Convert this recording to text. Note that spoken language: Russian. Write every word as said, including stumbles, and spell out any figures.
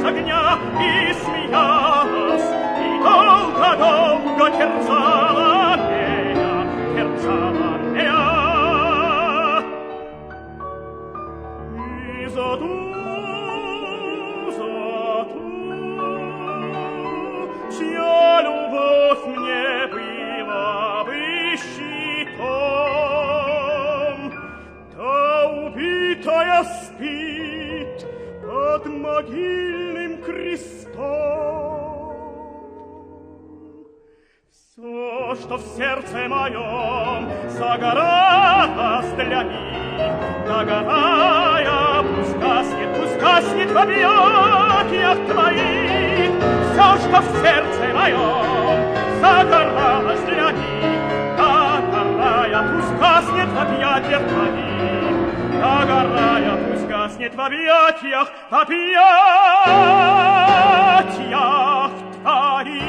огня и смеялась, и долго-долго терзала меня, терзала меня. И за ту, за ту, чья любовь мне была бы щитом, та убитая спит под могильным крестом. Все, что в сердце моем загоралось для них, догорая, пусть гаснет, пусть гаснет в объятиях твоих. Все, что в сердце моем загоралось для них, догорая, пусть гаснет в объятиях твоих. Догорая, пусть гаснет в объятиях, в объятиях твоих.